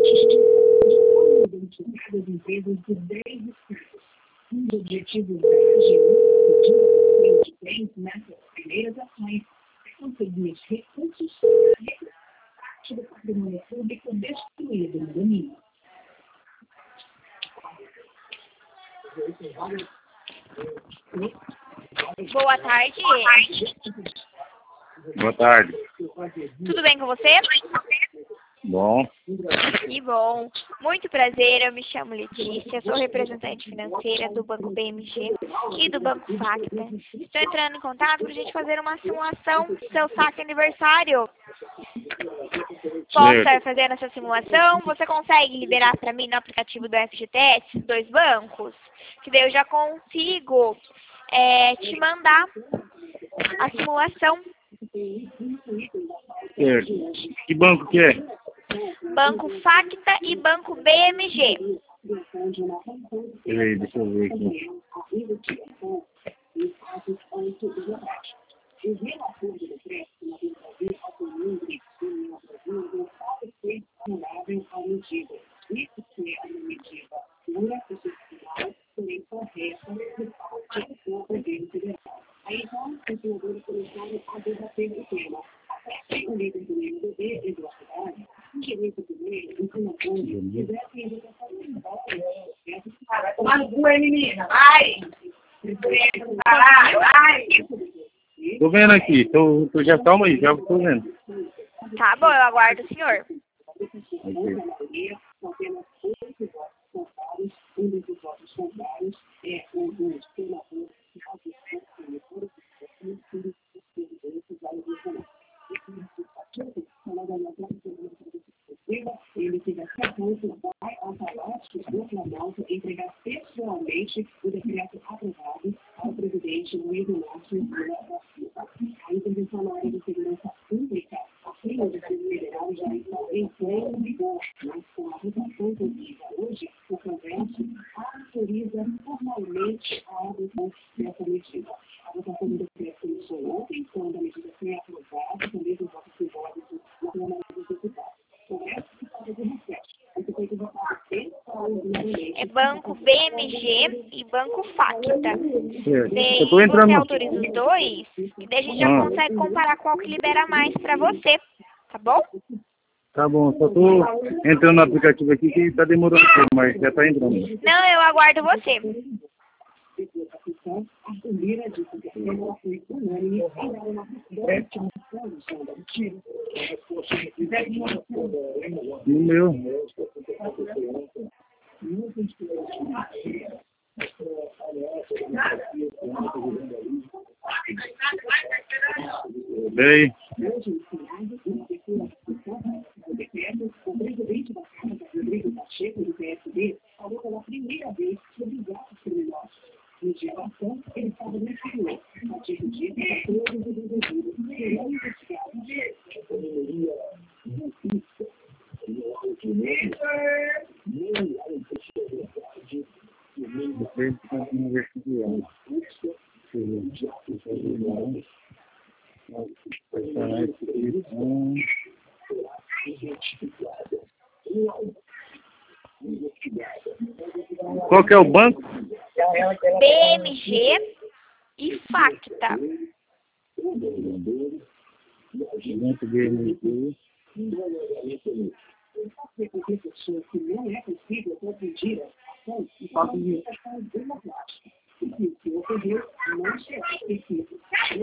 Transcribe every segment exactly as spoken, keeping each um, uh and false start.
identificadas empresas de dez estados. Um dos objetivos da A G U, de bens nessas primeiras ações, é conseguir recursos para recuperar parte do patrimônio público destruído no domínio. Boa tarde. Boa tarde. Tudo bem com você? Bom. Que bom. Muito prazer, eu me chamo Letícia, sou representante financeira do Banco B M G e do Banco Facta. Estou entrando em contato para a gente fazer uma simulação do seu saque aniversário. Posso estar fazendo essa simulação? Você consegue liberar para mim no aplicativo do F G T S esses dois bancos? Que daí eu já consigo é, te mandar a simulação. Certo. Que banco que é? Banco Facta e Banco B M G. Peraí, deixa eu ver aqui. Aí então, os senadores começaram a debater o tema. O líder do M D B, Eduardo Braga, direito do meio, informações, tivessem educação Vai tomar no cu, hein, menina? Vai! Caralho, vai! Tô vendo aqui, tô, tô já calma aí, já tô vendo. Tá bom, eu aguardo o senhor. Okay. apenas oito votos contrários, um desses votos contrários é o do senador que faz o senador ele que daqui a pouco vai ao Palácio do Planalto entregar pessoalmente o decreto aprovado ao presidente Luiz Inácio Lula da Silva. A intervenção na área de segurança pública, assim, o Distrito Federal já está em pleno vigor, mas com a votação concluída hoje, o Congresso autoriza formalmente a adoção dessa medida. A votação do decreto começou ontem, quando a medida foi aprovada, com o mesmo voto simbólico na Câmara dos Deputados. O Congresso estava de recesso. É Banco B M G e Banco Facta. É. Eu tô Daí entrando. você autoriza os dois, e daí a gente já Ah. consegue comparar qual que libera mais pra você, tá bom? Tá bom, só tô entrando no aplicativo aqui que tá demorando um pouco, mas já tá entrando. Não, eu aguardo você. A primeira disse que ela foi unânime em dar uma resposta à posição da mentira. No meu. Peraí. O presidente da Câmara, Rodrigo Pacheco, do P S B, falou pela primeira vez sobre os atos criminosos. No dia passado, ele estava no exterior. Pacheco disse que todos os envolvidos serão investigados. Qual que é o banco? B M G e Facta. Banco B M G. Porque pessoas que não é possível confundir a ação e fazem de ação democrática. E que o que ocorreu não será esquecido.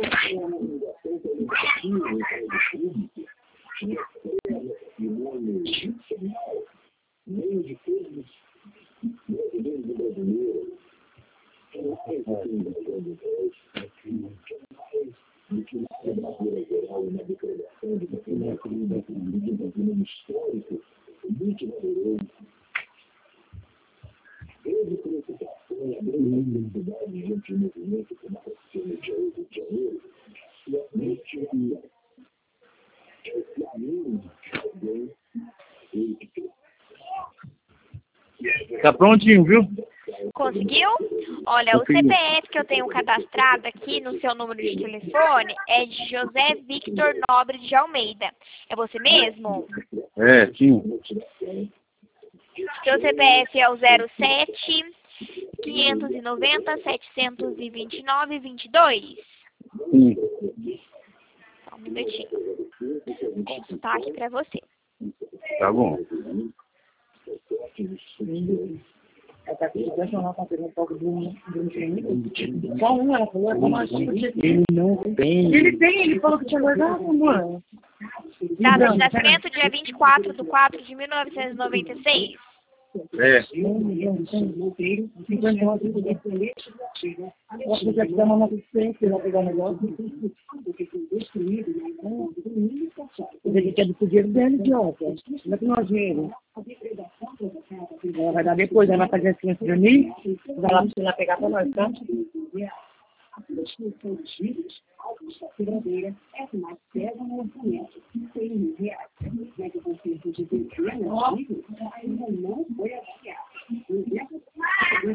Tá prontinho, viu? Conseguiu? Olha, o C P F que eu tenho cadastrado aqui no seu número de telefone é de José Victor Nobre de Almeida. É você mesmo? É, sim. Seu C P F é o zero sete, quinhentos e noventa, setecentos e vinte e nove, vinte e dois. Sim. Só um minutinho. Vou consultar aqui pra você. Tá bom. Ele não tem. Ele tem, ele falou que tinha guardado, mano. Data de nascimento, dia vinte e quatro de quatro de mil novecentos e noventa e seis. É. Eu acho que vai dar uma nota diferente, vai pegar o negócio. Ele quer do dinheiro dele, idiota. Não é que nós dinheiro. Ela vai dar depois, ela vai fazer assim pra mim, vai lá, lá pegar pra nós, tá? A substituição dos vírus, a seguradeira, é que mais pesa no orçamento, cem mil reais. Mas o conserto de dezenas de vírus ainda não foi avaliado. No exemplo, a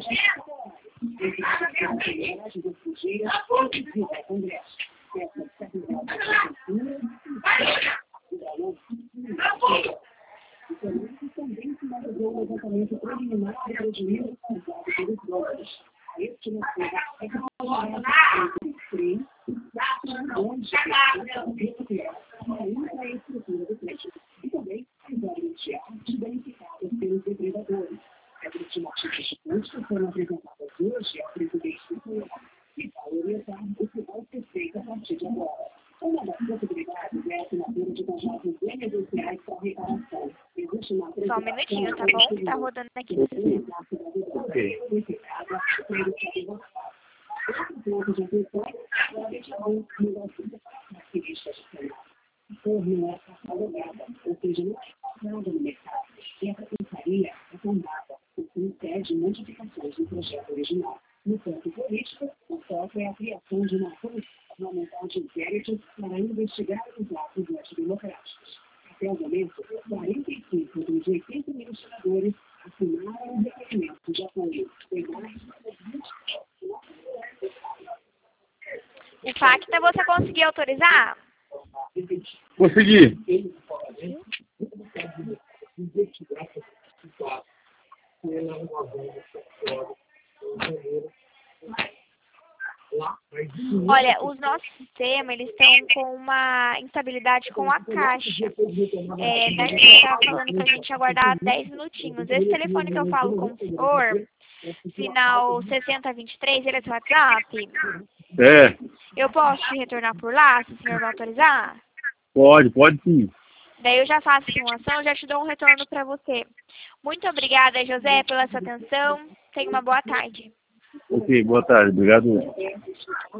gente do Fugeira e o Congresso. Essa capital da cultura e da loucura. O Congresso também finalizou o levantamento preliminar do prejuízo causado pelos dólares. A estimativa é que entre três milhões de pessoas ainda a estrutura do prédio e também as áreas de danificadas pelos depredadores. As estimativas de custo foram apresentadas hoje ao presidente do Governo e vai orientar o que vai ser feito a partir de agora. Uma das possibilidades é a assinatura de contratos emergenciais para reparação. Só um minutinho, tá bom? Tá rodando aqui no sistema. Ok. Ou seja, não é nada no mercado. E essa pensaria é tombada, o que impede modificações do projeto original. No campo político, o foco é a criação de uma comissão parlamentar de inquérito para investigar os atos antidemocráticos. Até o momento, quarenta e cinco dos oitenta mil senadores assinaram o requerimento de apoio. O FACTA você conseguiu autorizar? Consegui. Olha, os nossos sistemas, eles estão com uma instabilidade com a caixa. É, daí você está falando para a gente aguardar dez minutinhos. Esse telefone que eu falo com o senhor, final sessenta vinte e três, ele é seu WhatsApp? É. Eu posso te retornar por lá, se o senhor vai autorizar? Pode, pode sim. Daí eu já faço a simulação, já te dou um retorno para você. Muito obrigada, José, pela sua atenção. Tenha uma boa tarde. Ok, boa tarde. Obrigado.